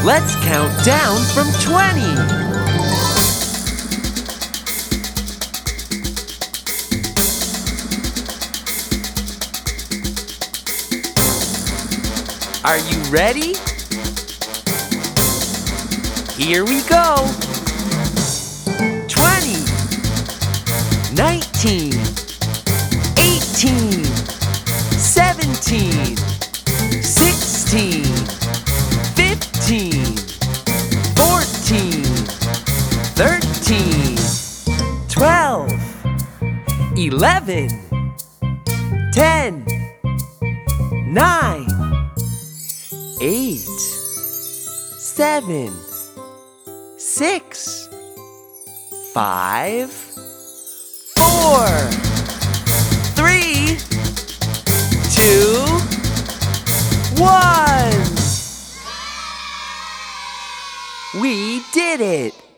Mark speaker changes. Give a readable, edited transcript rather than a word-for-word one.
Speaker 1: Let's count down from 20. Are you ready? Here we go. 20, 19, 18, 17, 16, 15, 14, 13, 12, 11, 10, 9, 8, 7, 6, 5, 4, 3, 2, 1. We did it!